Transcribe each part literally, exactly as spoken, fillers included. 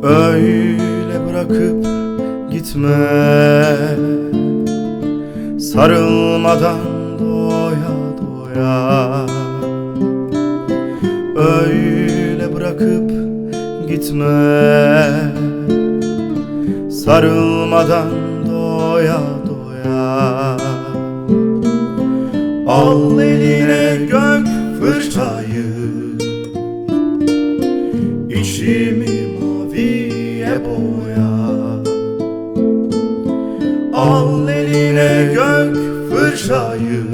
Öyle bırakıp gitme, sarılmadan doya doya. Öyle bırakıp gitme, sarılmadan doya doya. Al eline gök fırçayı, İçimi maviye boya. Al eline gök fırçayı,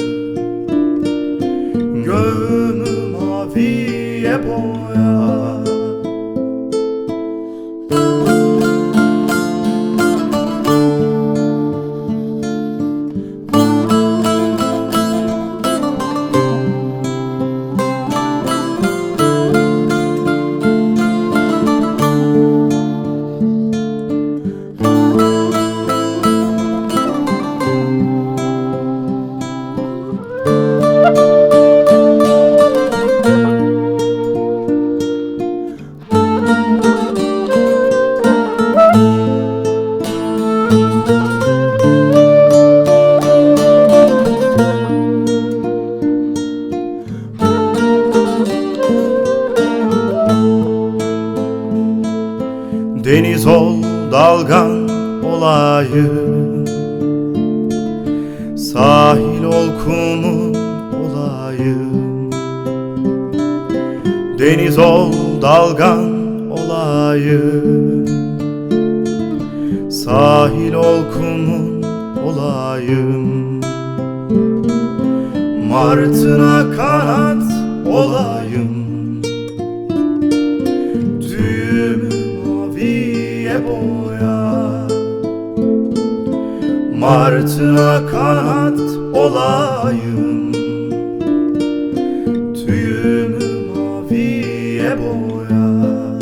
göğümü maviye boya. Deniz ol, dalgan olayım, sahil ol, kumun olayım. Deniz ol, dalgan olayım, sahil ol, kumun olayım. Martına kanat olayım, boya. Martına kanat olayım, tüyümü maviye boya.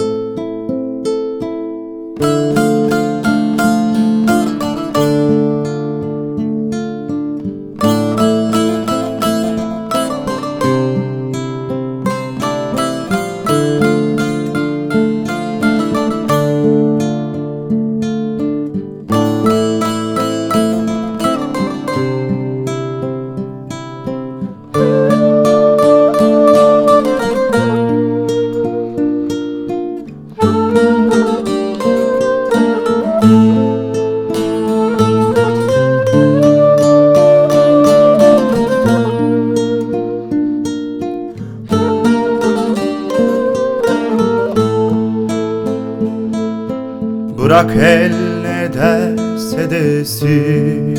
Bırak el ne derse desin,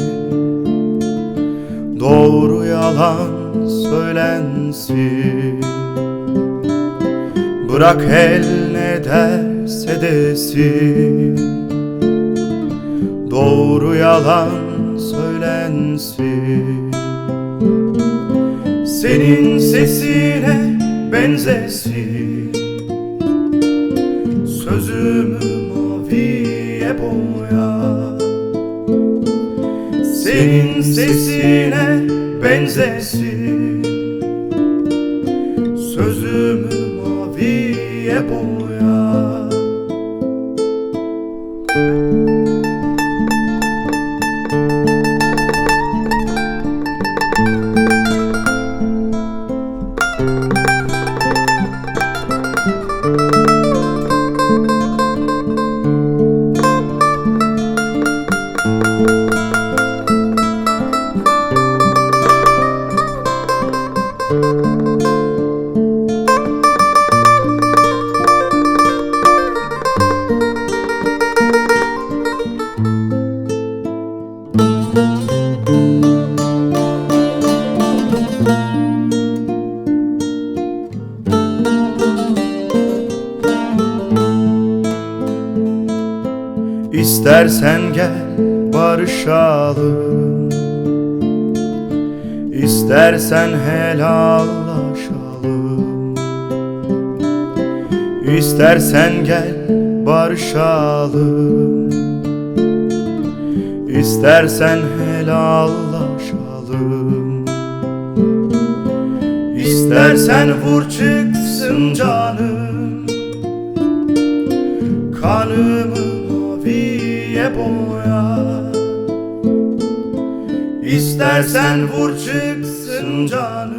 doğru yalan söylensin. Bırak el ne derse desin, doğru yalan söylensin. Senin sesine benzesin, sözümü maviye boya. Senin sesine benzesin, sözümü maviye boya. İstersen gel barışalım, İstersen helallaşalım. İstersen gel barışalım, İstersen helallaşalım. İstersen vur çıksın canım, kanımı maviye boya. İstersen vur çıksın canım,